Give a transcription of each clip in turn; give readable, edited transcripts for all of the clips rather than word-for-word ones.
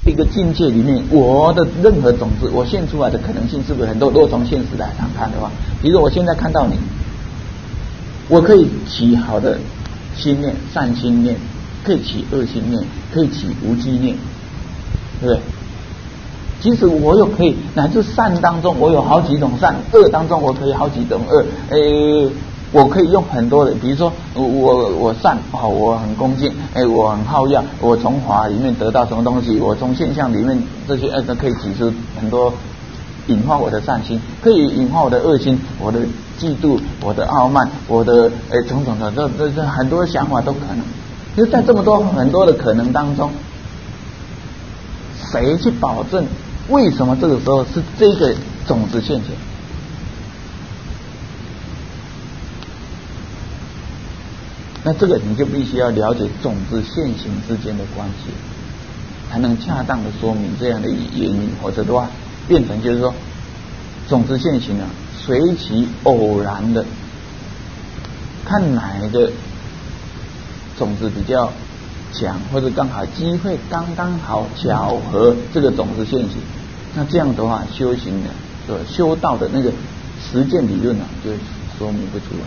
一个境界里面，我的任何种子，我现出来的可能性是不是很多？如果从现实来看的话，比如说我现在看到你，我可以起好的心念、善心念，可以起恶心念，可以起无记念，对不对？其实我又可以，乃至善当中我有好几种善，恶当中我可以好几种恶。我可以用很多的，比如说我善我很恭敬，我很好乐，我从法里面得到什么东西，我从现象里面这些都可以起出很多，引发我的善心，可以引发我的恶心，我的嫉妒，我的傲慢，我的种种的这很多想法都可能。就在这么多很多的可能当中，谁去保证为什么这个时候是这个种子现前？那这个你就必须要了解种子现行之间的关系，才能恰当的说明这样的原因，否则的话变成就是说种子现行啊，随其偶然的看哪一个种子比较强，或者刚好机会刚刚好巧合这个种子现行，那这样的话修行的修道的那个实践理论就说明不出来。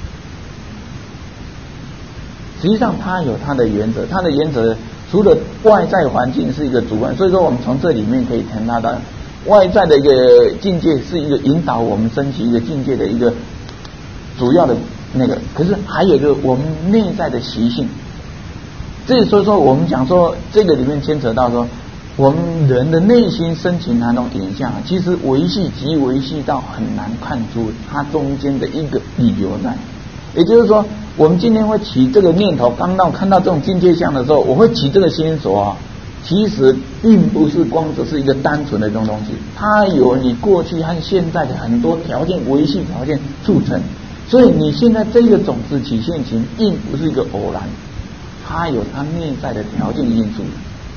实际上它有它的原则，它的原则除了外在环境是一个主观，所以说我们从这里面可以谈到的外在的一个境界是一个引导我们升起一个境界的一个主要的那个，可是还有一个我们内在的习性。所以说我们讲说这个里面牵扯到说我们人的内心深情那种影像，其实维系到很难看出它中间的一个理由在。也就是说我们今天会起这个念头，看到这种境界相的时候，我会起这个心所其实并不是光只是一个单纯的这种东西，它有你过去和现在的很多条件维系条件促成，所以你现在这个种子起现行并不是一个偶然，它有它内在的条件因素。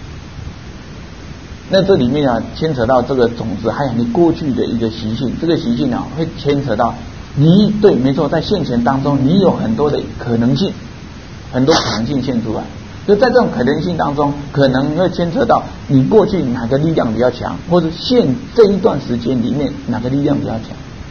那这里面牵扯到这个种子还有你过去的一个习性，这个习性会牵扯到你对没错，在现前当中你有很多的可能性，很多可能性现出来，就在这种可能性当中可能会牵扯到你过去哪个力量比较强，或者现这一段时间里面哪个力量比较强。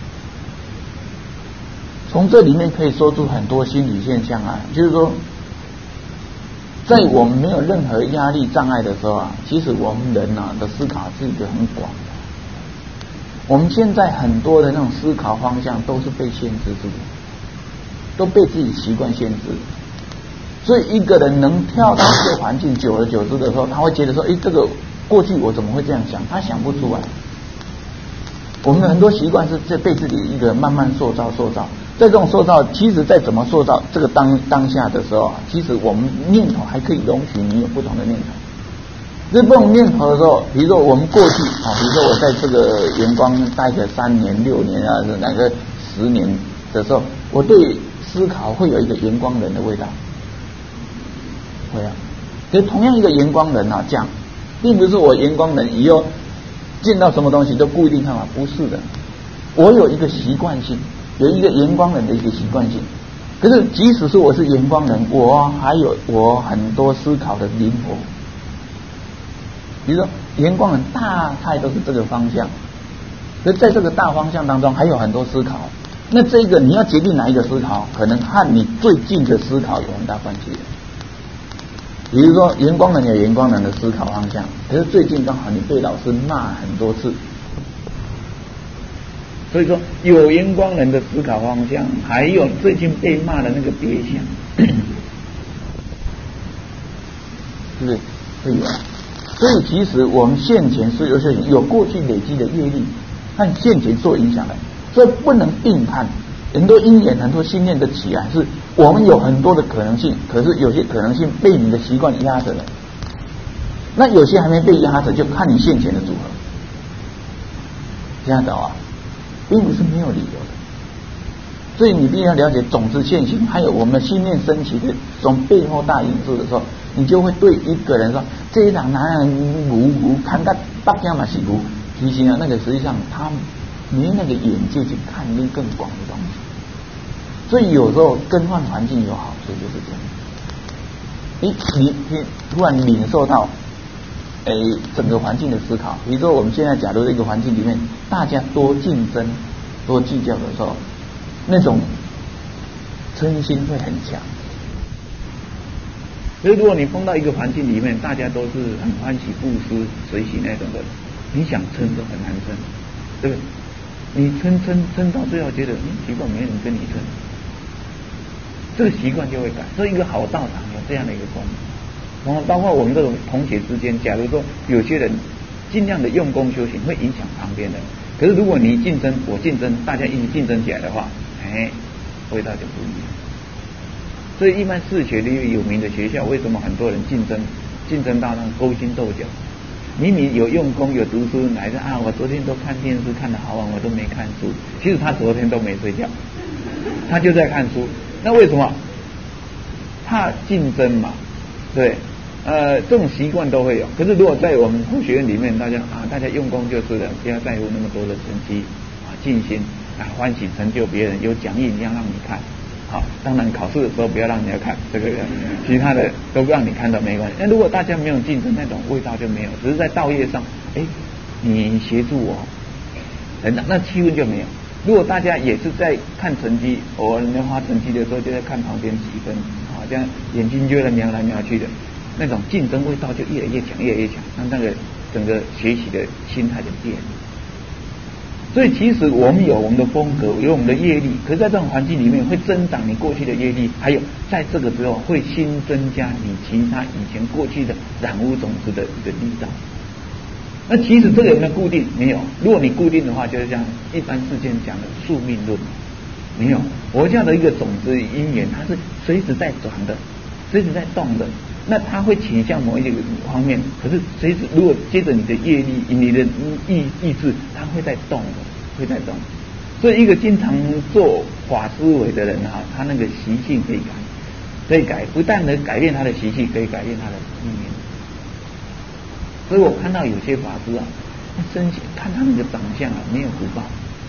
从这里面可以说出很多心理现象就是说在我们没有任何压力障碍的时候其实我们人的思考是一个很广的。我们现在很多的那种思考方向都是被限制住的，都被自己习惯限制。所以一个人能跳到这个环境久而久之的时候，他会觉得说这个过去我怎么会这样想，他想不出来。我们很多习惯是被自己一个慢慢塑造，在这种塑造其实再怎么塑造这个当下的时候其实我们念头还可以容许你有不同的念头。这种念头的时候，比如说我们过去比如说我在这个圆光待个3年6年是哪个10年的时候，我对思考会有一个圆光人的味道，会可是同样一个圆光人讲并不是我圆光人以后见到什么东西都不一定看法，不是的，我有一个习惯性，有一个圆光人的一个习惯性。可是即使是我是圆光人，我还有我很多思考的灵活。比如说圆光人大概都是这个方向，所以在这个大方向当中还有很多思考，那这个你要决定哪一个思考，可能和你最近的思考有很大关系。比如说圆光人有圆光人的思考方向，可是最近刚好你被老师骂很多次，所以说有圆光人的思考方向，还有最近被骂的那个别想，是不是会有所以其实我们现前是有过去累积的业力和现前受影响的，所以不能并看。很多因缘很多心念的起来是我们有很多的可能性，可是有些可能性被你的习惯压着了，那有些还没被压着，就看你现前的组合。这样子并不是没有理由的。所以你必须要了解种子现行，还有我们心念升起的这种背后大因素的时候，你就会对一个人说这一场男人无看到大家嘛是无，其实那个实际上他没那个眼界去看那更广的东西。所以有时候更换环境有好处，就是这样。你突然领受到整个环境的思考。比如说我们现在假如一个环境里面大家多竞争、多计较的时候，那种嗔心会很强。所以如果你碰到一个环境里面大家都是很欢喜布施随喜那种的，你想嗔都很难嗔，对不对？你嗔到最后觉得奇怪，没人跟你嗔，这个习惯就会改。所以一个好道场有这样的一个功能。然后包括我们这种同学之间，假如说有些人尽量的用功修行，会影响旁边人。可是如果你竞争，我竞争，大家一起竞争起来的话，味道就不一样。所以一般世学的有名的学校，为什么很多人竞争到那勾心斗角？明明有用功有读书，来着我昨天都看电视看得好晚，我都没看书。其实他昨天都没睡觉，他就在看书。那为什么？怕竞争嘛，对。这种习惯都会有。可是如果在我们工学院里面，大家用功就是了，不要在乎那么多的成绩尽心欢喜成就别人，有奖励一样让你看。好，当然考试的时候不要让人家看，这个其他的都不让你看到没关系。那如果大家没有竞争，那种味道就没有，只是在道业上，你协助我成长，那气氛就没有。如果大家也是在看成绩，人家花成绩的时候就在看旁边几分，这样眼睛就在瞄来瞄去的，那种竞争味道就越来越强，越来越强，那个整个学习的心态就变了。所以其实我们有我们的风格，有我们的业力，可是在这种环境里面会增长你过去的业力，还有在这个时候会新增加你其他以前过去的染污种子的一个力道。那其实这个有没有固定？没有。如果你固定的话，就是像一般世间讲的宿命论，没有。佛教的一个种子因缘，它是随时在转的，随时在动的。那它会倾向某一个方面，可是随时如果接着你的业力、你的意志，它会在动的，会在动。所以一个经常做法思维的人他那个习性可以改，可以改，不但能改变他的习性，可以改变他的意念。所以我看到有些法师看他们的长相没有福报，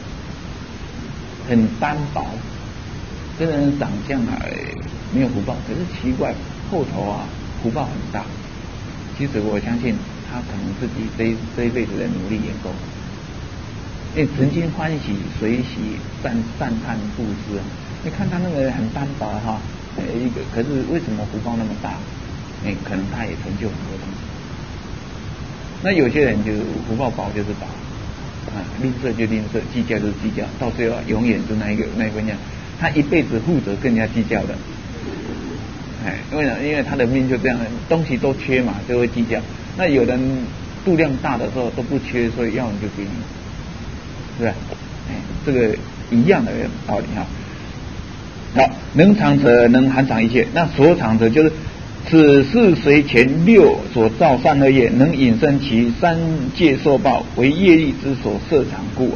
很单薄，这个人长相没有福报，可是奇怪后头福报很大。其实我相信他可能自己这一辈子的努力也够，因为曾经欢喜随喜赞叹布施，你看他那个很单薄可是为什么福报那么大？可能他也成就很多东西。那有些人就福报薄就是薄，吝啬就吝啬，计较就是计较，到最后永远是那一分样，他一辈子负责跟人家计较的。因为他的命就这样，东西都缺嘛，就会计较。那有人度量大的时候都不缺，所以要你就给你，是吧？这个一样的道理好，能藏者能含藏一切，那所藏者就是此是随前六所造善恶业，能引生其三界受报，为业力之所摄藏故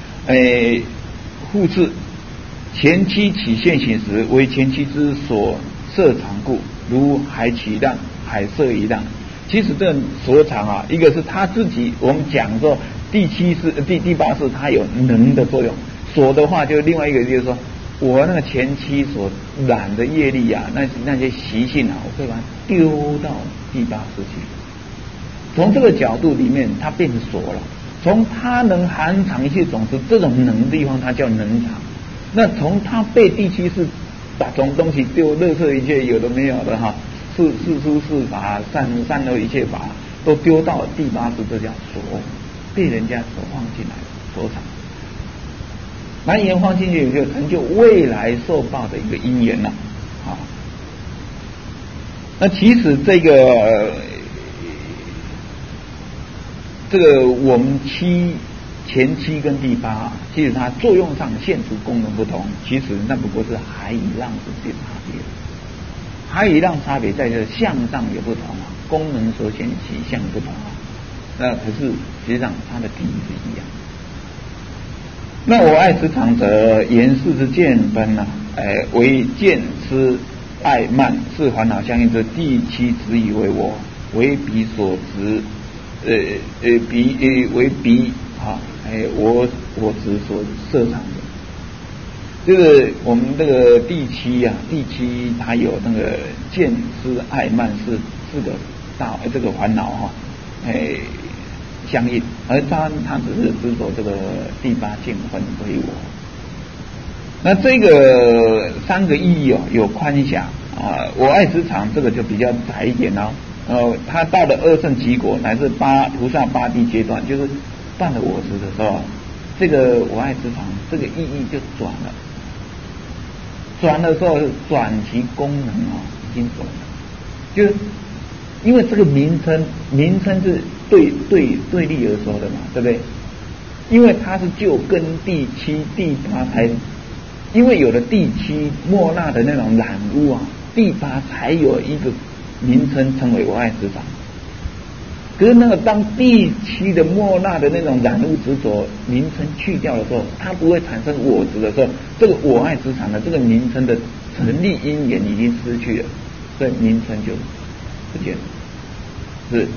复次前期起现行时，为前期之所摄藏故，如海起浪，海色一浪。其实这所藏一个是他自己，我们讲说第八世他有能的作用，所的话就另外一个就是说，我那个前期所染的业力那些习性我会把它丢到第八世去。从这个角度里面，它变成所了。从它能含藏一切种子这种能的地方，它叫能藏。那从它被第七世把这种东西丢，垃圾一切有的没有的世出世法善恶一切法都丢到第八世，这叫所，被人家所放进来所藏。那因缘放进去，就成就未来受报的一个因缘了。那其实这个我们前期跟第八，其实它作用上现出功能不同，其实那不过是海与浪之间差别。海与浪差别在这相上有不同功能所显起相不同那可是实际上它的体是一样。那我爱痴藏者，言事之见分为见痴爱慢，是烦恼相应之第七执以为我，为彼所执，为彼我执所摄藏的。这个我们这个第七它有那个见痴爱慢是四个大这个烦恼相应，而他只是执着这个第八境分为我。那这个三个意义有宽狭啊，我爱之常这个就比较窄一点他到了二圣极果乃至菩萨八地阶段，就是断了我执的时候，这个我爱之常这个意义就转了。转的时候转其功能已经转了，就是因为这个名称是对立而说的嘛，对不对？因为它是就跟第七、第八才，因为有了第七莫那的那种染污第八才有一个名称称为我爱之常。可是那个当第七的莫那的那种染污执着名称去掉的时候，它不会产生我执的时候，这个我爱之常的这个名称的成立因缘已经失去了，所以名称就不见了。是，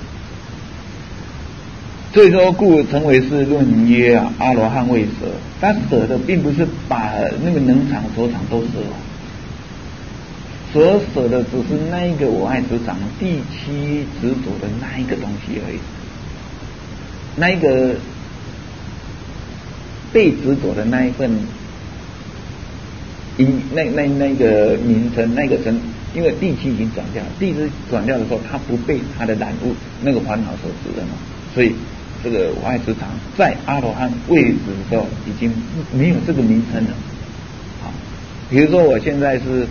所以说故称为是论曰阿罗汉未舍，他舍的并不是把那个能场所场都舍所舍的只是那一个我爱之常第七执着的那一个东西而已，那一个被执着的那一份那个名称那个身，因为第七已经转掉了，第七转掉的时候，它不被它的染污那个烦恼所执了嘛，所以这个我爱之常在阿罗汉位置的时候已经没有这个名称了。好，比如说我现在是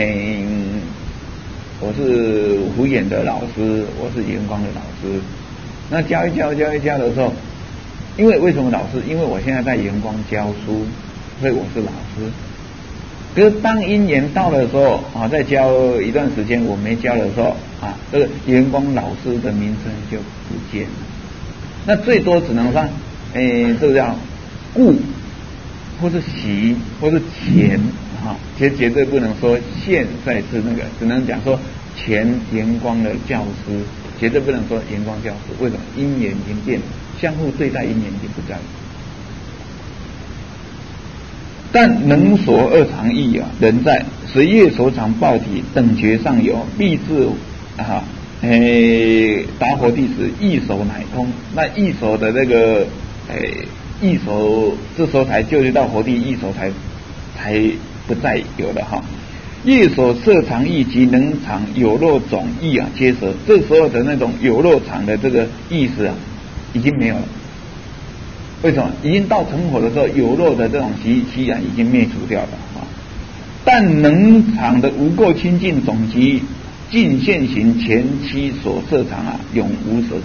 我是胡演的老师，我是圆光的老师。那教一教的时候，因为为什么老师？因为我现在在圆光教书，所以我是老师。可是当因缘到了的时候再教一段时间我没教的时候这个圆光老师的名称就不见了。那最多只能说这个叫故或是习或是前其实绝对不能说现在是那个，只能讲说前圆光的教师，绝对不能说圆光教师。为什么？因缘已经变了，相互对待因缘已经不在了。但能所二常义仍在，随业所长报体等觉上有，必至达佛地时，异手乃通。那异手的那个异手，这时候才就是到佛地，异手才不再有了业所摄常义及能常有漏种义皆舍。这时候的那种有漏常的这个意思已经没有了。为什么？已经到成佛的时候，有漏的这种习染已经灭除掉了但能常的无垢清净种及尽现行前期所摄常永无舍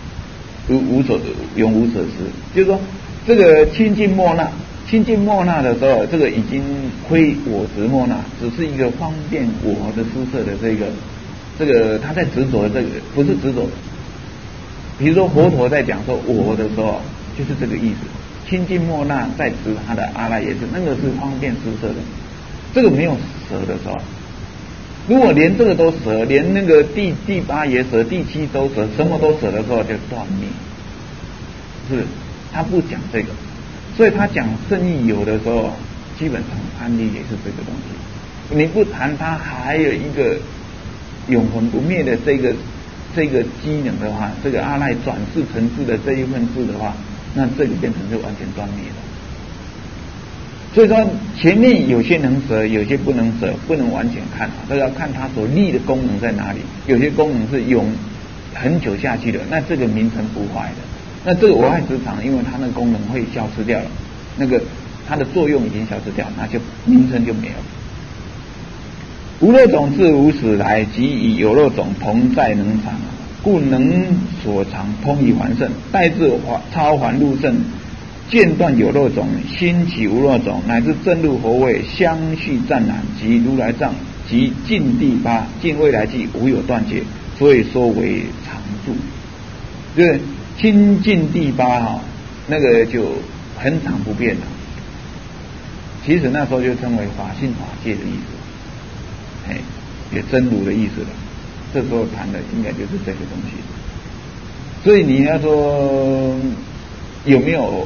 失。就是说这个清净莫那的时候，这个已经非我执莫那，只是一个方便我的施设的这个他在执着的这个不是执着。比如说佛陀在讲说我的时候，就是这个意思。清净莫那在执他的阿赖耶识，那个是方便施设的。这个没有舍的时候，如果连这个都舍，连那个第八也舍，第七都舍，什么都舍的时候就断灭。是，他不讲这个。所以他讲圣义有的时候，基本上案例也是这个东西。你不谈它还有一个永恒不灭的这个机能的话，这个阿赖转世成智的这一份智的话，那这里变成就完全断灭了。所以说前面有些能舍，有些不能舍，不能完全看这要看它所立的功能在哪里。有些功能是很久下去的，那这个名称不坏的。那这个我爱之常，因为它那个功能会消失掉了，那个它的作用已经消失掉，那就名称就没有了。无漏种自无始来，即以有漏种同在能常，故能所常通以还圣，待至超还入圣，间断有漏种，兴起无漏种，乃至正入佛位，相续湛然，及如来藏，及尽第八，尽未来际，无有断绝，所以说为常住。对。清净第八那个就很常不变了。其实那时候就称为法性法界的意思，也真如的意思了。这时候谈的应该就是这个东西。所以你要说有没有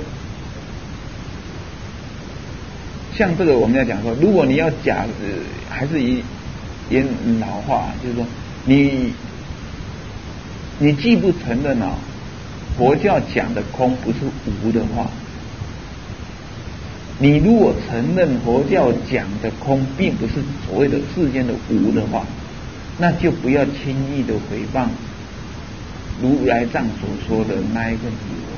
像这个，我们要讲说，如果你要讲还是以老话，就是说你你既不承认佛教讲的空不是无的话，你如果承认佛教讲的空并不是所谓的世间的无的话，那就不要轻易的诽谤如来藏所说的那一份有，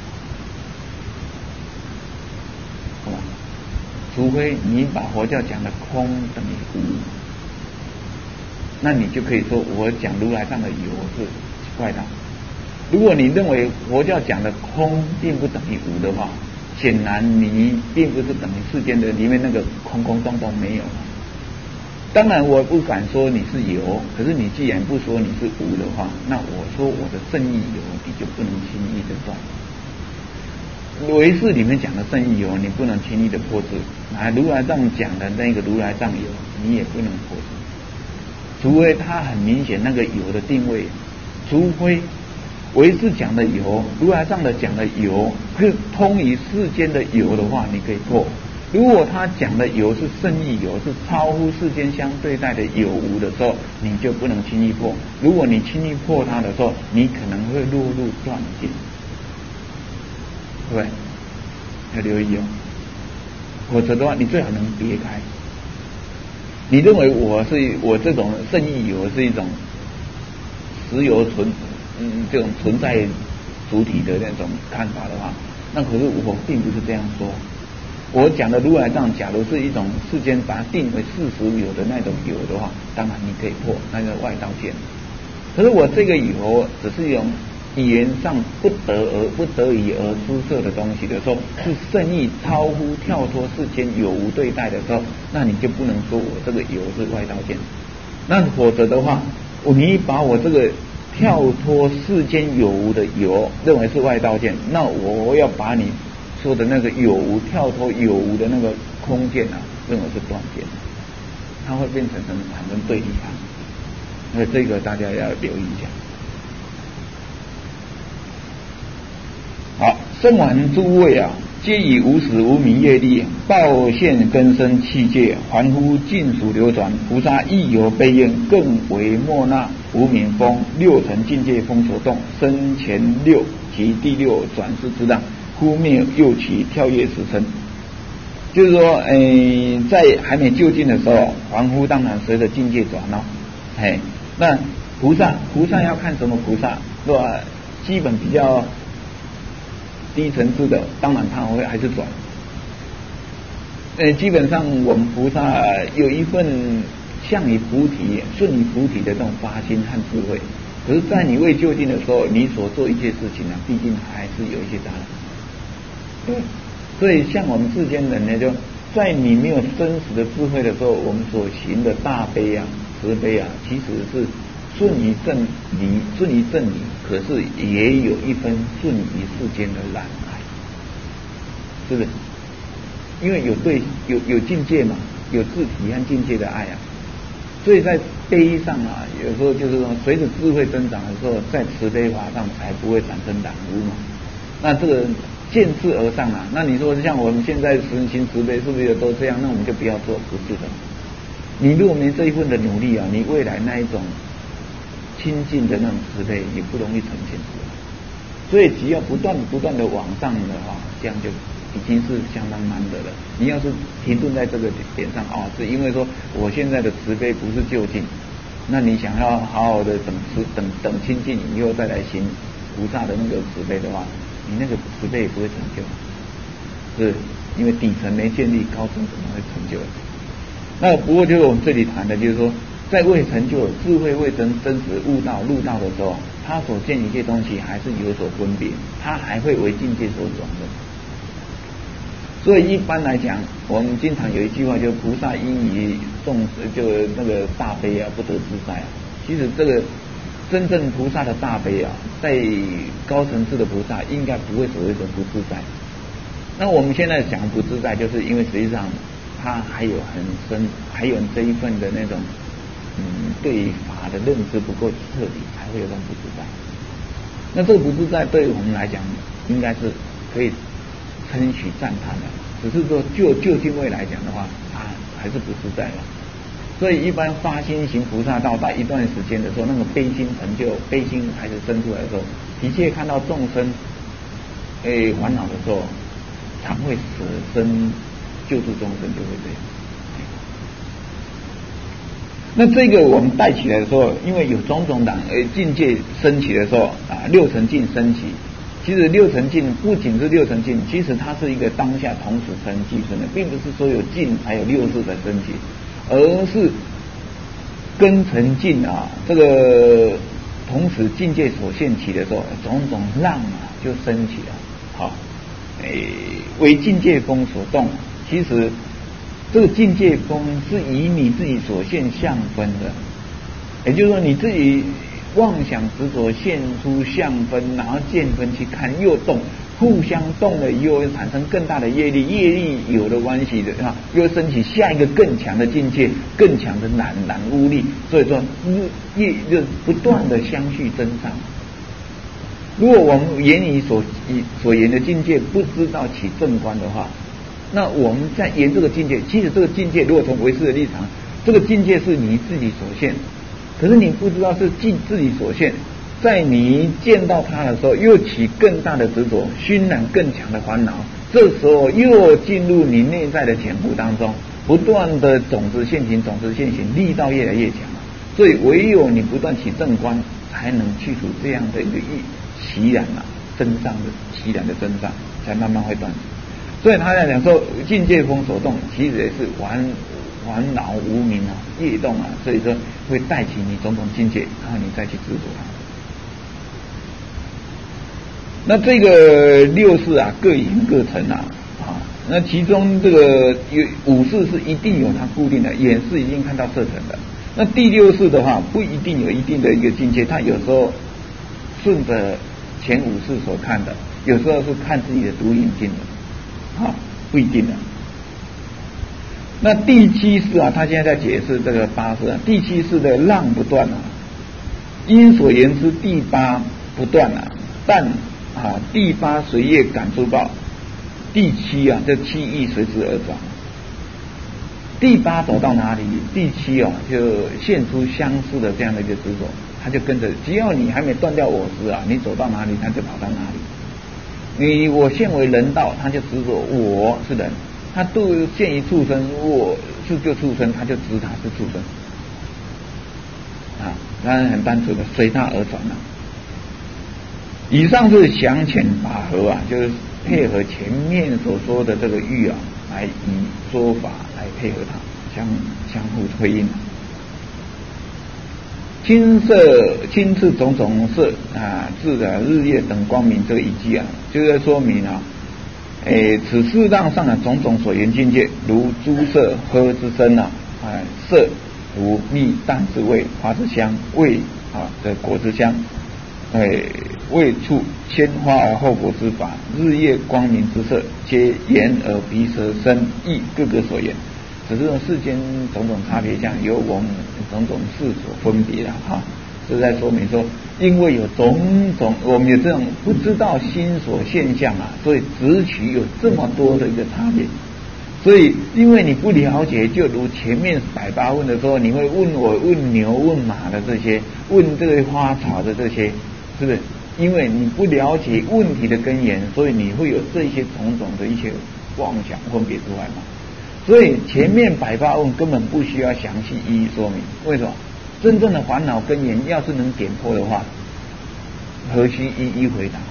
好吧？除非你把佛教讲的空等于无，那你就可以说我讲如来藏的有是怪道。如果你认为佛教讲的空并不等于无的话，显然你并不是等于世间的里面那个空空洞洞没有。当然我不敢说你是有，可是你既然不说你是无的话，那我说我的正义有，你就不能轻易的断。唯识里面讲的正义有，你不能轻易的破执；如来藏讲的那个如来藏有，你也不能破执。除非它很明显那个有的定位，除非唯识讲的有，如来藏的讲的有是通于世间的有的话，你可以破。如果他讲的有是圣义有，是超乎世间相对待的有无的时候，你就不能轻易破。如果你轻易破它的时候，你可能会落入断见，对不对？要留意否则的话，你最好能别开。你认为我这种圣义有是一种实有这种存在主体的那种看法的话，那可是我并不是这样说。我讲的如来藏，假如是一种世间把它定为事实有的那种有的话，当然你可以破那个外道见。可是我这个有只是一种语言上不得已而施设的东西的时候，是圣意超乎跳脱世间有无对待的时候，那你就不能说我这个有是外道见。那否则的话，你把我这个跳脱世间有无的有认为是外道见，那我要把你说的那个有无跳脱有无的那个空间认为是断见，它会变成产生对立啊。那这个大家要留意一下。好，生完诸位皆以无始无明业力报现根生器界，凡夫尽属流转，菩萨亦有悲愿，更为莫那无明风六尘境界风所动，生前六及第六转世之浪，忽灭又起跳跃时辰。就是说在还没就近的时候，凡夫当然随着境界转那菩萨要看什么菩萨？是吧？基本比较低层次的，当然他会还是转。基本上我们菩萨有一份向你菩提、顺你菩提的这种发心和智慧，可是，在你未就近的时候，你所做一切事情毕竟还是有一些杂染。所以像我们世间人呢，就在你没有真实的智慧的时候，我们所行的大悲慈悲其实是顺于正理，可是也有一分顺于世间的染爱，是不是？因为有境界嘛，有自体和境界的爱所以在悲上有时候就是说，随着智慧增长的时候，在慈悲法上才不会产生染污嘛。那这个见智而上那你说像我们现在实行慈悲，是不是都这样？那我们就不要做，不是的。你如果没这一份的努力你未来那一种亲近的那种慈悲也不容易呈现出来。所以只要不断的往上的话，这样就已经是相当难得了。你要是停顿在这个点上是因为说我现在的慈悲不是就近，那你想要好好的等亲近以后再来行菩萨的那个慈悲的话，你那个慈悲也不会成就，是因为底层没建立，高层怎么会成就？那不过就是我们这里谈的，就是说，在未成就智慧未真实悟道入道的时候，他所见一切东西还是有所分别，他还会为境界所转的。所以一般来讲，我们经常有一句话，就菩萨因于就那个大悲不得自在其实这个真正菩萨的大悲在高层次的菩萨应该不会所谓的不自在。那我们现在讲不自在，就是因为实际上他还有很深，还有这一份的那种对法的认知不够彻底，才会有这种不自在。那这个不自在对于我们来讲，应该是可以称许赞叹的。只是说就近位来讲的话，还是不自在了。 所以一般发心行菩萨道到一段时间的时候，那个悲心成就，悲心开始生出来的时候，的确看到众生烦恼的时候，常会舍身救助众生，就会这样。那这个我们带起来的时候，因为有种种党境界升起的时候啊，六尘境升起。其实六尘境不仅是六尘境，其实它是一个当下同时成即生的，并不是说有境才有六识的升起，而是根尘境啊，这个同时境界所现起的时候，种种浪啊就升起了。好，为境界风所动。其实这个境界风是以你自己所现相分的，也就是说你自己妄想执着现出相分，然后见分去看，又动，互相动了以后，产生更大的业力，业力有了关系的啊，又升起下一个更强的境界，更强的染污力，所以说业就不断的相续增上。如果我们言语所言的境界不知道起正观的话，那我们在言这个境界，其实这个境界如果从唯识的立场，这个境界是你自己所现。可是你不知道是自己所现，在你见到它的时候，又起更大的执着，熏染更强的烦恼。这时候又进入你内在的潜伏当中，不断的种子现行，种子现行，力道越来越强。所以唯有你不断起正观，才能去除这样的一个习染啊，增上的习染的增上，才慢慢会断。所以他在讲说，境界风所动，其实也是烦恼无明啊，业动啊，所以说会带起你种种境界，然后你再去执着它。那这个六识啊，各隐各成啊，那其中这个有五识是一定有它固定的，眼是已经看到色尘的。那第六识的话，不一定有一定的一个境界，它有时候顺着前五识所看的，有时候是看自己的独眼睛的，不一定的。那第七识啊，他现在在解释这个八识啊，第七识的浪不断啊，因所言之第八不断啊，但第八随业感诸报，第七啊，这七意随之而转。第八走到哪里，第七啊就现出相似的这样的一个执着，他就跟着，只要你还没断掉我执啊，你走到哪里，他就跑到哪里。我现为人道，他就执着我是人。他都见于畜生，我就畜生，他就知他是畜生啊，当然很单纯的随他而转了。以上是详浅法合啊，就是配合前面所说的这个欲啊，来以说法来配合它，相互辉映。亲次种种色啊，自的日夜等光明这个一句啊，就是在说明啊。此世当上的种种所言境界，如诸色、喝之声啊，色、如蜜、淡之味、花之香、味的果之香，味触鲜花而后果之法，日夜光明之色，皆眼耳鼻舌身意各个所言。只是世间种种差别相，由我们种种事所分别了这在说明说，因为有种种我们有这种不知道心所现象啊，所以执取有这么多的一个差别。所以因为你不了解，就如前面108问的时候，你会问我问牛问马的这些，问这个花草的这些，是不是？因为你不了解问题的根源，所以你会有这些种种的一些妄想分别出来嘛。所以前面108问根本不需要详细一一说明，为什么？真正的烦恼根源要是能点破的话，何须一一回答？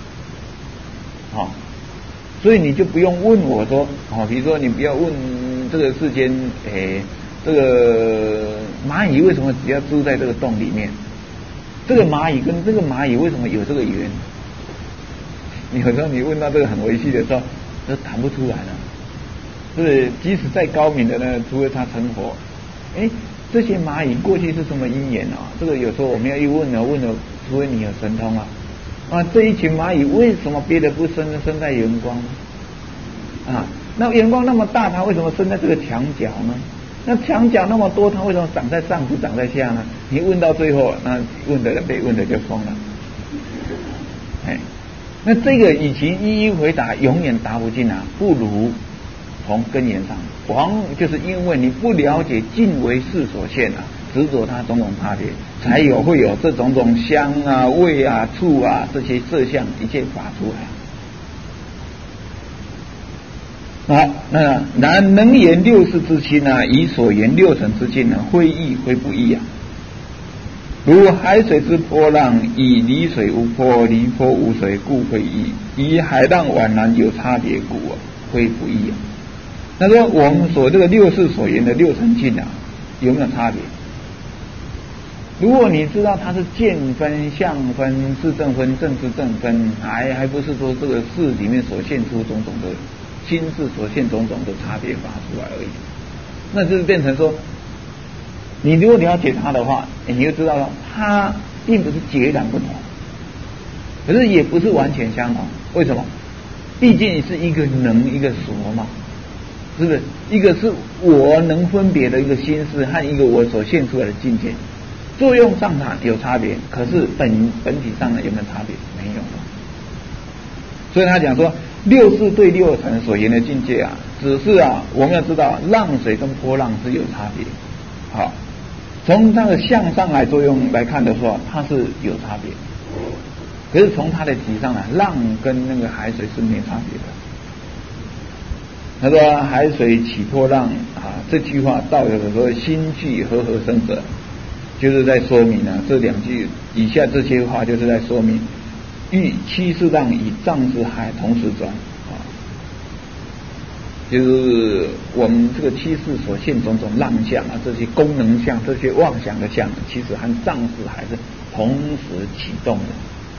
所以你就不用问我说，比如说你不要问这个世间，这个蚂蚁为什么只要住在这个洞里面？这个蚂蚁跟这个蚂蚁为什么有这个缘？有时候你问到这个很微细的时候，都谈不出来了。是，即使再高明的呢，除非他成佛，这些蚂蚁过去是什么因缘啊？这个有时候我们要一问了，除非你有神通这一群蚂蚁为什么别的不生在圆光呢？那圆光那么大，它为什么生在这个墙角呢？那墙角那么多，它为什么长在上不长在下呢？你问到最后，那被问的就疯了。那这个与其一一回答，永远答不进不如从根源上，就是因为你不了解尽为事所限啊，执着它种种差别，才会有这种种香啊、味啊、触啊这些色相一切法出来。好，那然能言六事之心啊，以所言六尘之境呢，非异非不异啊。如海水之波浪，以离水无波，离波无水，故非异；以海浪宛然有差别故啊，非不异啊。那说我们所这个六事所言的六尘境啊，有没有差别？如果你知道它是见分、相分、是正分、正是正分，还不是说这个事里面所现出种种的心事所现种种的差别法出来而已，那就是变成说，你如果了解它的话，你就知道了，它并不是截然不同，可是也不是完全相同。为什么？毕竟是一个能，一个所嘛，是不是？一个是我能分别的一个心事，和一个我所现出来的境界，作用上它有差别，可是本体上呢有没有差别？没有。所以他讲说，六事对六尘所言的境界啊，只是啊，我们要知道浪水跟波浪是有差别。好，从它的向上来作用来看的话，它是有差别。可是从它的体上呢，浪跟那个海水是没差别的。他说海水起波浪啊，这句话道有的说心具和合生者，就是在说明啊，这两句以下这些话就是在说明，欲七世浪以藏识海同时转啊，就是我们这个七世所现种种浪相啊，这些功能相、这些妄想的相，其实和藏识海是同时启动的。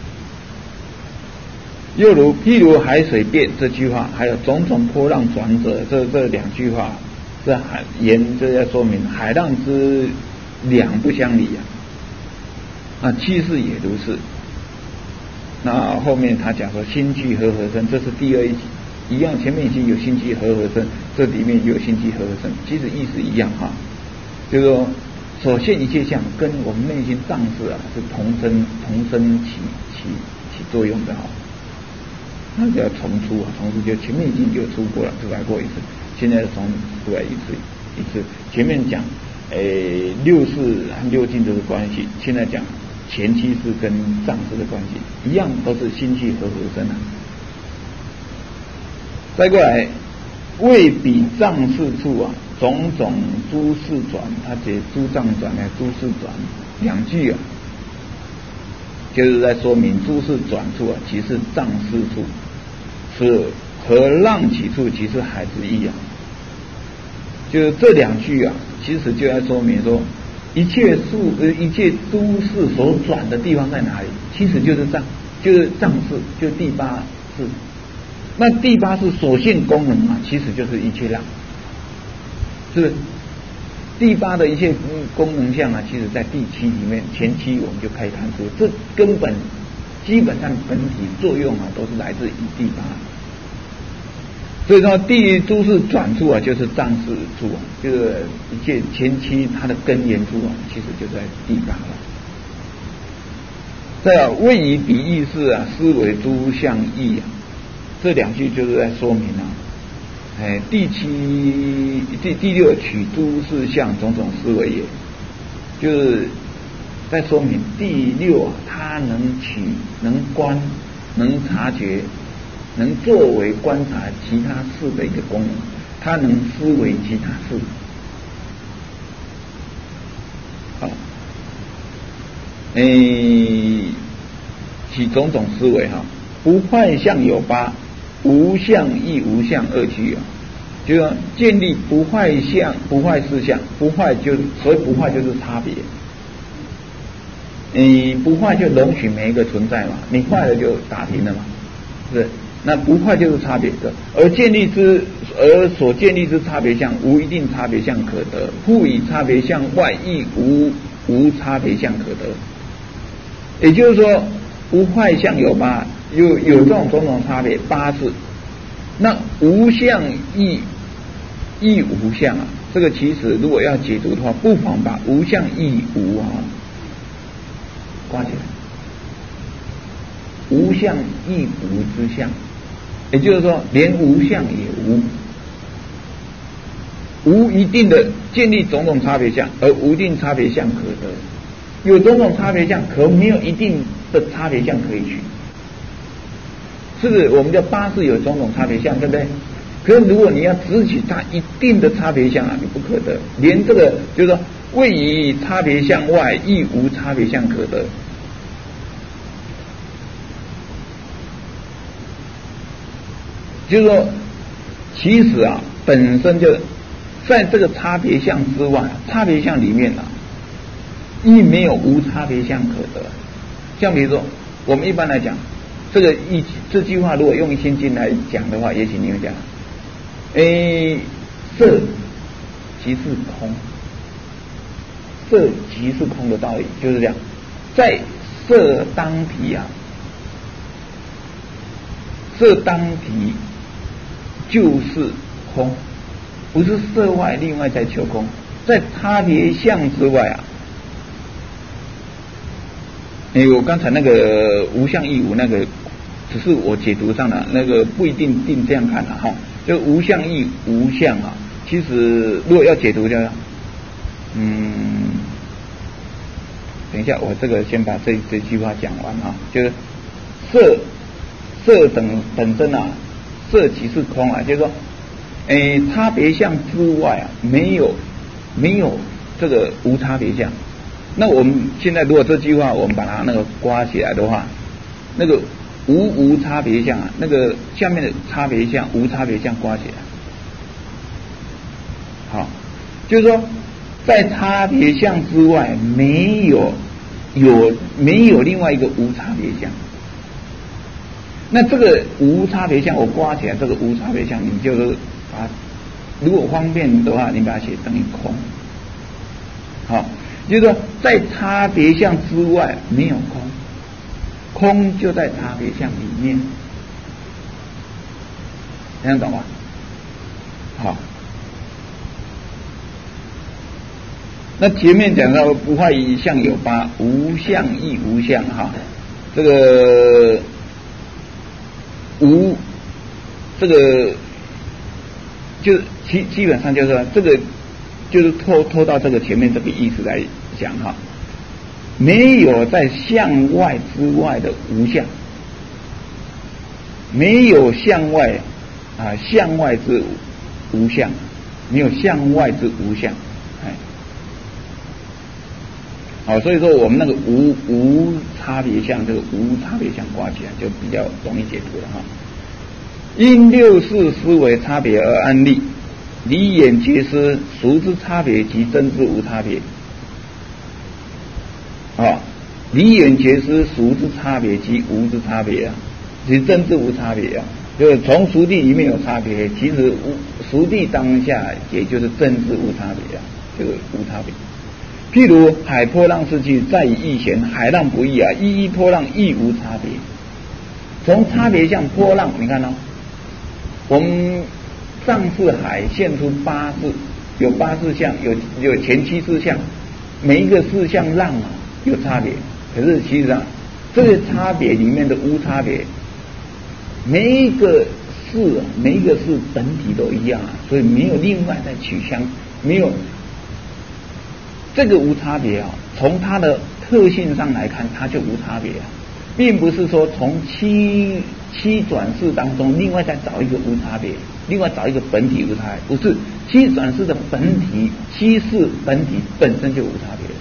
又如譬如海水变这句话，还有种种波浪转者，这两句话，这要说明海浪之两不相离啊，七世也如是。那后面他讲说心具和合生，这是第二一集，一样前面已经有心具和合生，这里面有心具和合生，其实意思一样哈，就是说所现一切相跟我们内心藏识啊是同生起作用的哈。那就要重出啊，重出就前面已经有出过了，出来过一次，现在重出来一次。前面讲六事和六境的关系，现在讲前七世跟藏识的关系，一样都是心气和合生啊。再过来，为彼藏识处啊，种种诸事转，他解诸藏转呢，诸事转两句啊，就是在说明诸事转处啊，即是藏识处，是和浪起处，即是海之意啊。就是这两句啊，其实就在说明说，一切诸事所转的地方在哪里？其实就是藏识，就是第八识。那第八识所现功能啊，其实就是一切浪，是不是？第八的一切功能相啊，其实在第七里面，前期我们就可以看出，这根本基本上本体作用啊，都是来自于第八。所以说第诸事转处啊，就是藏识处啊，就是一切前期它的根源处啊，其实就在第八了。再为以彼意识啊，思维诸相义啊，这两句就是在说明啊，第六取诸事相种种思维也，就是在说明第六啊，它能取、能观、能察觉、能作为观察其他事的一个功能，它能思维其他事。好，其种种思维哈，不坏相有八，无相亦无相二句啊。就是说建立不坏相、不坏事相，不坏就所以不坏就是差别。不坏就容许每一个存在嘛，你坏了就打平了嘛，是不是？那不坏就是差别的，而所建立之差别相，无一定差别相可得，复以差别相外，亦无差别相可得。也就是说，不坏相有八，有这种种种差别八字，那无相亦无相啊。这个其实如果要解读的话，不妨把无相亦无啊挂起来，无相亦无之相，也就是说连无相也无， 无一定的建立种种差别相，而无定差别相可得。有种种差别相，可没有一定的差别相可以取。是不是？我们叫八识有种种差别相，对不对？可是如果你要只取它一定的差别相啊，你不可得。连这个就是说，位于差别相外，亦无差别相可得。就是说，其实啊，本身就在这个差别相之外，差别相里面啊，亦没有无差别相可得。像比如说，我们一般来讲，这句话如果用《心经》来讲的话，也许你会讲，色即是空，色即是空的道理就是这样，在色当体啊，色当体就是空，不是色外另外在求空，在差别相之外啊。我刚才那个无相亦无那个，只是我解读上了，那个不一定这样看了哈。就无相亦无相啊，其实如果要解读的，等一下，我这个先把这句话讲完啊，就是色等本身啊，色即是空啊，就是说，差别相之外啊，没有这个无差别相。那我们现在如果这句话我们把它那个刮起来的话，那个无差别相啊，那个下面的差别相无差别相刮起来，好，就是说在差别相之外没有另外一个无差别相。那这个无差别相我刮起来，这个无差别相你就是把它，如果方便的话，你把它写等于空。好，就是说在差别相之外没有空，空就在差别相里面，这样懂吗？好，那前面讲到不坏于相有八，无相亦无相哈，这个无这个就基本上就是说这个就是拖到这个前面这个意思来讲哈，没有在相外之外的无相，没有相外啊相外之无相，没有相外之无相，好，所以说我们那个无差别相，这个无差别相刮起来就比较容易解读了哈。因六识思维差别而安立，离眼觉识俗之差别及真之无差别。离眼觉识俗之差别及无之差别啊，及真之无差别啊，就是从俗谛里面有差别，其实俗谛当下也就是真之无差别啊，这个无差别。譬如海波浪四句，在以易险，海浪不易啊，一波浪亦无差别。从差别相波浪，你看哦，我们上次海现出八识，有八识相，有前七识相，每一个识相浪啊有差别，可是其实上这个差别里面的无差别，每一个识本体都一样啊，所以没有另外再取相，没有。这个无差别啊，从它的特性上来看，它就无差别啊，并不是说从七转世当中另外再找一个无差别，另外找一个本体无差别，不是七转世的本体，七世本体本身就无差别。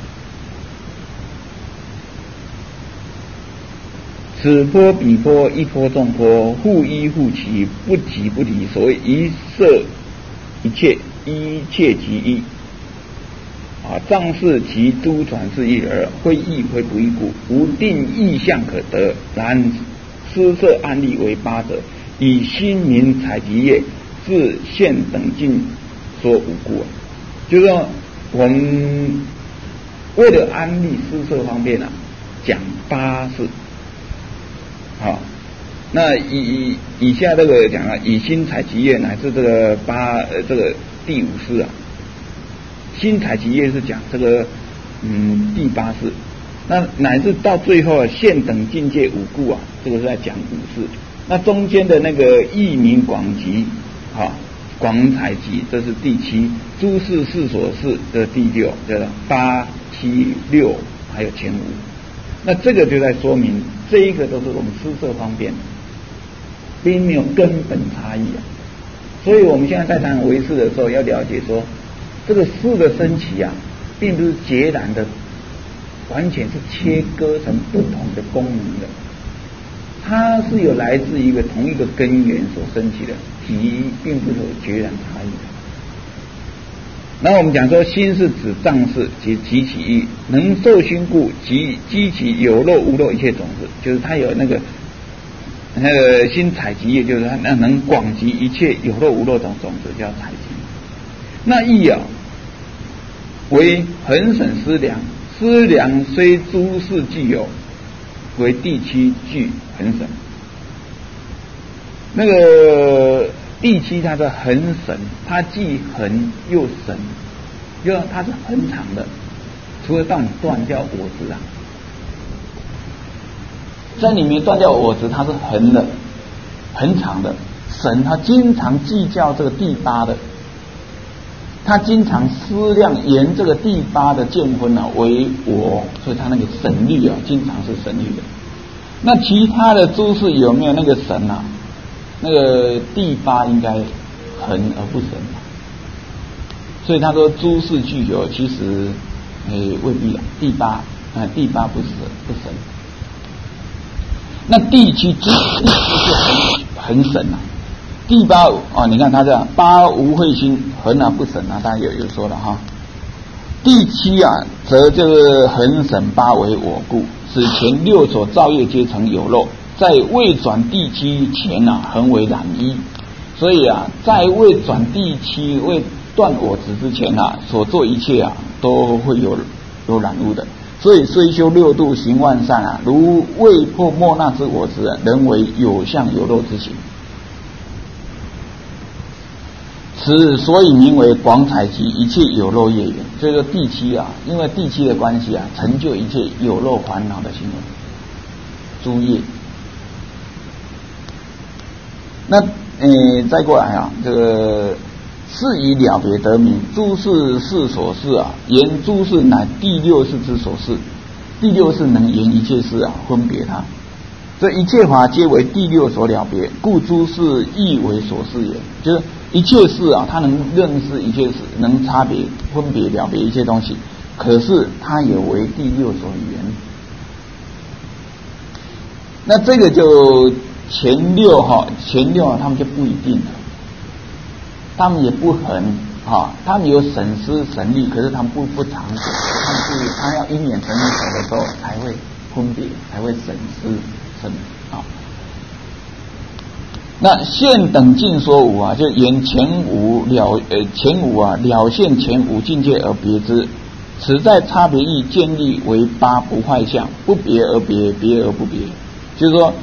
此波彼波，一波众波，互依互齐，不即不离。所谓一色一切，一切即一。仗是其诸转世一而非异非不异故，无定异相可得。然施设安立为八者，以心明采集业，自现等境说无故。就是说，我们为了安立施设方面啊，讲八识。好，那以下这个讲啊，以心采集业乃至这个这个第五识啊。心采集业是讲这个第八识，那乃至到最后现等境界五故啊，这个是在讲五识。那中间的那个义明广集广采集，这是第7，诸事事所事，这是第6，对吧？8、7、6还有前5，那这个就在说明这一个都是我们施设方便，并没有根本差异啊。所以我们现在在谈唯识的时候，要了解说，这个事的升起啊，并不是截然的，完全是切割成不同的功能的，它是有来自一个同一个根源所升起的，体并不是有截然差异的。那我们讲说，心是指藏识及集其意，能受心故，及激其有漏无漏一切种子，就是它有那个心采集业，就是它能广集一切有漏无漏种子，叫采集。那意啊，为恒审思量，思量虽诸事具有，为第7具恒审。那个第7它是恒审，它既恒又审，就它是恒长的，除了到你断掉我执啊，在里面断掉我执，它是恒的，很长的。审它经常计较这个第8的，他经常思量沿这个第8的见分啊为我，所以他那个审律啊，经常是审律的。那其他的诸事有没有那个审啊？那个第8应该恒而不审，所以他说诸事具有，其实未必啊。第8不审。那第7诸事是恒审啊。第8啊，你看他这样，8无慧心，恒而不审啊，大家有说了哈。第7啊，则就是恒审8为我故，使前6所造业皆成有漏，在未转第7前啊，恒为染衣。所以啊，在未转第7未断我执之前啊，所做一切啊，都会有染污的。所以虽修6度行万善啊，如未破莫那之我执啊，仍为有相有漏之行。此所以名为广采集一切有漏业缘。所以说第7啊，因为第7的关系啊，成就一切有漏烦恼的行为诸业。那再过来啊，这个是以了别得名，诸事事所事啊，言诸事乃第6事之所事。第6事能言一切事啊，分别它。这一切法皆为第6所了别，故诸事亦为所事也。就是一切事啊，它能认识一切事，能差别分别了别一切东西，可是它也为第6所缘。那这个就前6啊，他们就不一定了，他们也不恒啊，他们有审思审律，可是他们不常审，他要因缘成熟的时候才会分别，才会审思审啊。那现等尽说无啊，就言前无啊了现前无境界而别之，此在差别义建立为8不坏相，不别而别，别而不别。就是说，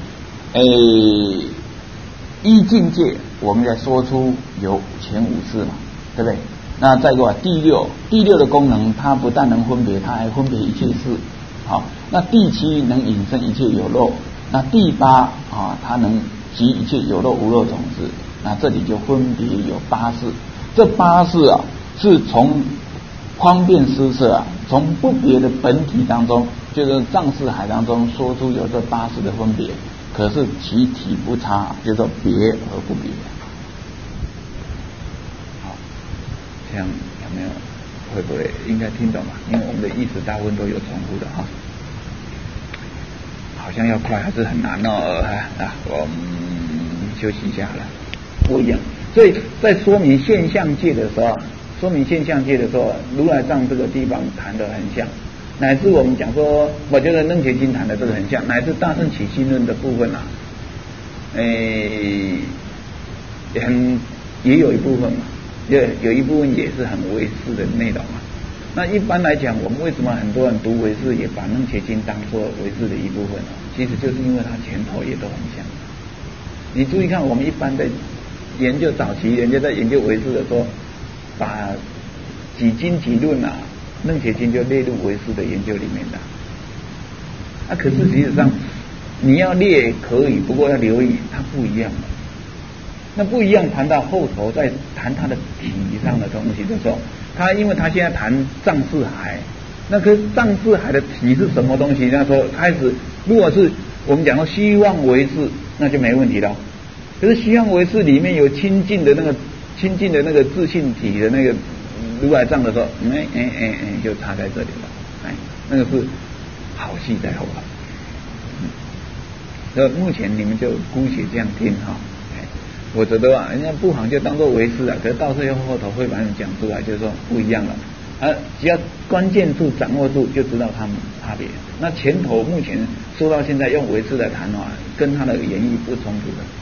依境界我们再说出有前5事嘛，对不对？那再过来第6的功能，它不但能分别，它还分别一切事。好，那第7能引生一切有漏，那第8啊，它能集一切有漏无漏种子。那这里就分别有8事，这8事啊，是从方便施设啊，从不别的本体当中，就是藏识海当中说出有这8事的分别，可是其体不差，就是说别而不别。好，这样有没有？会不会应该听懂吧？因为我们的意思大部分都有重复的哈。好像要快还是很难哦我们休息一下了，不一样。所以在说明现象界的时候，如来藏这个地方谈得很像，乃至我们讲说，我觉得楞伽经谈的这个很像，乃至大乘起信论的部分啊，也有一部分嘛，有一部分也是很唯识的内容啊。那一般来讲，我们为什么很多人读唯识也把楞伽经当作唯识的一部分呢？其实就是因为它前头也都很像。你注意看，我们一般在研究早期，人家在研究唯识的时候，把几经几论啊，楞伽经就列入唯识的研究里面的。可是实际上你要列可以，不过要留意它不一样。 那不一样，谈到后头再谈它的体上的东西的时候，因为他现在谈藏识海，那个藏识海的体是什么东西？那时候开始，如果是我们讲到希望为是，那就没问题了。可是希望为是里面有亲近的那个自信体的那个如来藏的时候，就差在这里了。那个是好戏在后头。目前你们就姑且这样听哈。我觉得人家不妨就当作为师了，可是到最后头会把你讲出来，就是说不一样了。只要关键处掌握住，就知道他们差别。那前头目前说到现在用为师来谈的话，跟他的言义不冲突的。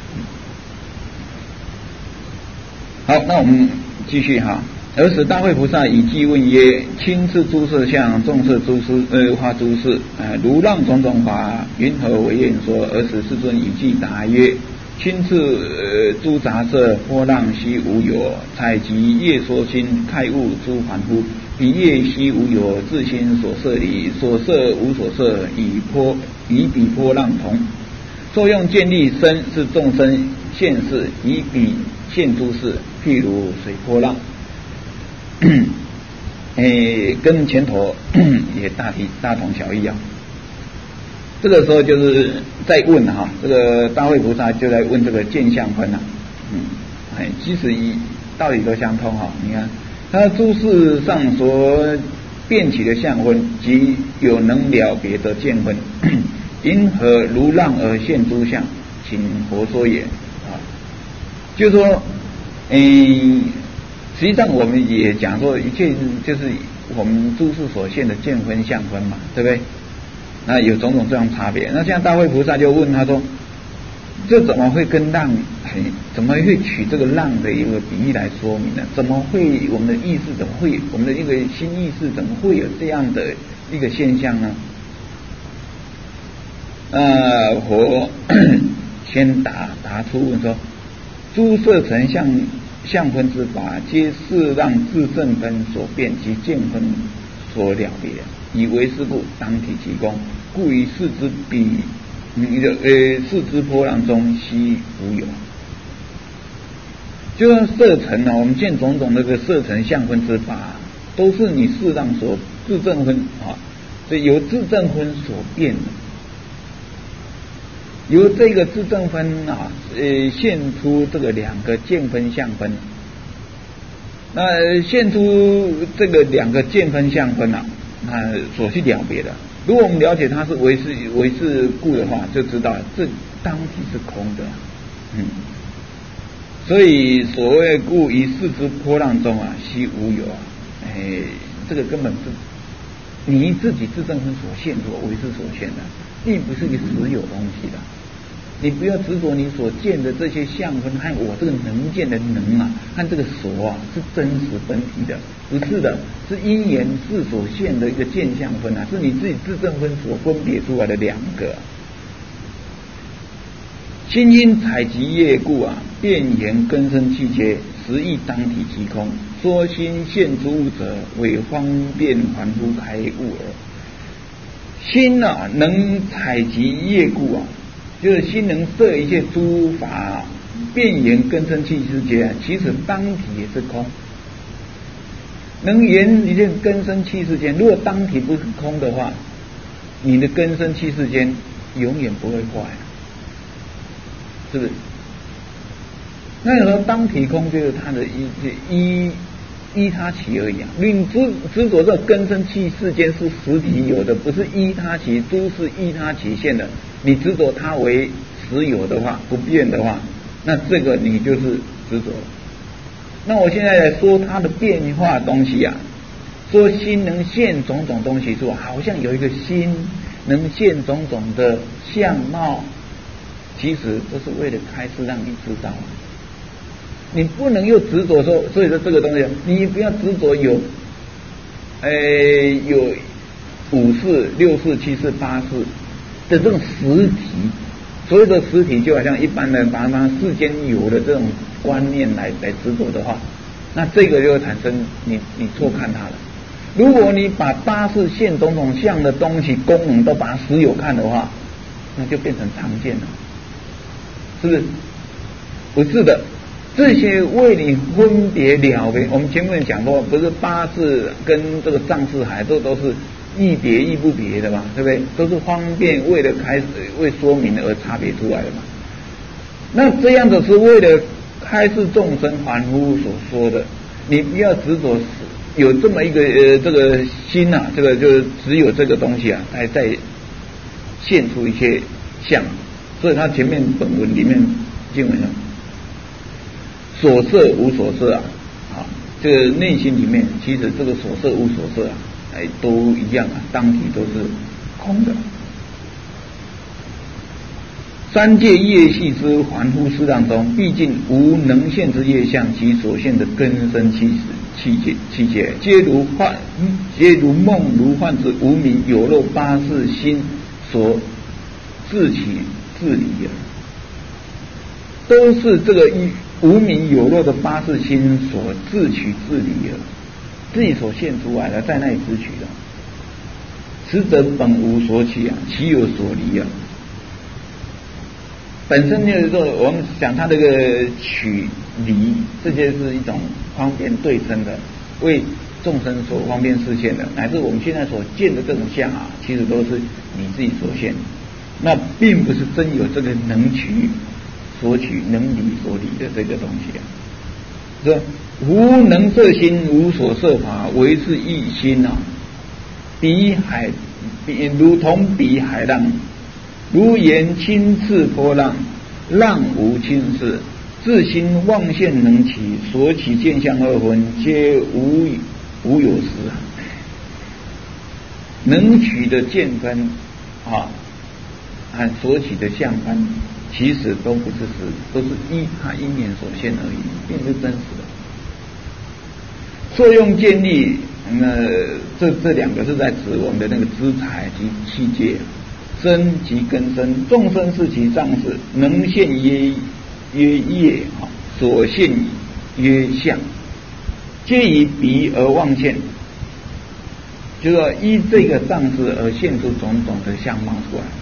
好，那我们继续哈。尔时大慧菩萨以偈问曰：亲自诸色相，众色诸花诸事，如浪种种法，云何为愿说？尔时世尊以偈答曰：亲自诸杂色，波浪悉无有，采集业说心，开悟诸凡夫。彼业悉无有，自心所摄理，所摄无所摄，以彼波浪同。作用见力身是众生现世，以彼现诸事，譬如水波浪。跟前头也大同小异啊。这个时候就是在问哈，这个大慧菩萨就在问这个见相分啊。其实道理都相通哈。你看，他诸事上所变起的相分，即有能了别的见分，因何如浪而现诸相？请佛说也啊。就是说，实际上我们也讲说，一切就是我们诸事所现的见分相分嘛，对不对？那有种种这样差别。那像大慧菩萨就问他说：这怎么会跟浪，怎么会取这个浪的一个比喻来说明呢？怎么会我们的意识怎么会我们的一个新意识怎么会有这样的一个现象呢？佛先答出问说：诸色尘相分之法，皆是让自正分所变及见分所了别，以为是故，当体其功，故于视之视之波浪中悉无有。就像色尘我们见种种那个色尘相分之法，都是你适当所自正分所以由自正分所变的。由这个自正分现出这个两个见分相分，那现出这个两个见分相分所去了别的。如果我们了解它是为是故的话，就知道这当体是空的。所以所谓故于视之波浪中悉无有这个根本是你自己自正分所现的为是所现的，并不是一个实有东西的。你不要执着你所见的这些相分和我这个能见的能和这个所是真实本体的，不是的，是因缘事所现的一个见相分是你自己自正分所分别出来的两个。心因采集业故变言根生气结，实亦当体其空。说心现诸物者，为方便凡夫开悟耳。心能采集业故就是心能摄一切诸法，变言根生气之间，其实当体也是空。能言一切根生气世间，如果当体不是空的话，你的根生气世间永远不会坏，是不是？那有时候当体空就是它的依他起而已你执着这根生气世间是实体有的，不是依他起，诸是依他起现的。你执着它为实有的话，不变的话，那这个你就是执着了。那我现在来说它的变化东西说心能现种种东西出，好像有一个心能现种种的相貌，其实都是为了开示让你知道。你不能又执着说，所以说这个东西，你不要执着有5世、6世、7世、8世的这种实体。所谓的实体，就好像一般人把它世间有的这种观念来执着的话，那这个就会产生你错看它了。如果你把8世现种种相的东西功能都把它实有看的话，那就变成常见了，是不是？不是的。 这些为你分别了别，我们前面讲过，不是八字跟这个藏字海都是亦别亦不别的嘛，对不对？都是方便为了开始为说明而差别出来的嘛。那这样子是为了开示众生凡夫所说的，你不要执着有这么一个这个心啊，这个就是只有这个东西啊，再现出一些相。所以他前面本文里面经文上。所色无所色啊，这个内心里面其实这个所色无所色啊，都一样啊，当体都是空的。三界业系之凡夫事当中，毕竟无能现之业相及所现的根生气节，皆如梦如幻之无明有漏八识心所自起自离啊，都是这个无明有漏的八识心所自取自离了，自己所现出来的，在那里自取的。此者本无所起啊，其有所离啊？本身就是说，我们讲它这个取离，这些是一种方便对称的，为众生所方便视线的，乃至我们现在所见的这种相啊，其实都是你自己所现，那并不是真有这个能取所取能离所离的这个东西啊。说无能摄心，无所摄法，唯是一心啊。如同彼海浪，如言轻次波浪，浪无轻视，自心妄现能起，所起见相二分，皆无有实啊。能取的见分啊，和所起的相分，其实都不是实，都是依他因缘所现而已，并不是真实的。作用建立，这两个是在指我们的那个资财及器界，身及根身，众生是其脏事，能现曰业啊，所现曰相，皆以彼而妄现，就是说依这个脏事而现出种种的相貌出来。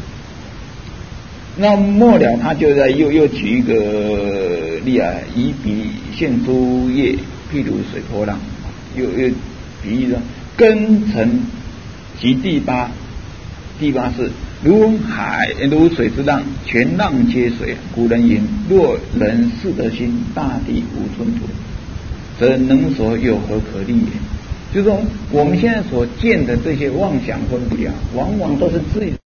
那末了，他就在又举一个例啊，以彼现出业。譬如水波浪，又比喻说根尘及第八是如水之浪，全浪皆水。古人云：若人视得心，大地无寸土，则能所有何可立也？就是说，我们现在所见的这些妄想分别啊，往往都是自己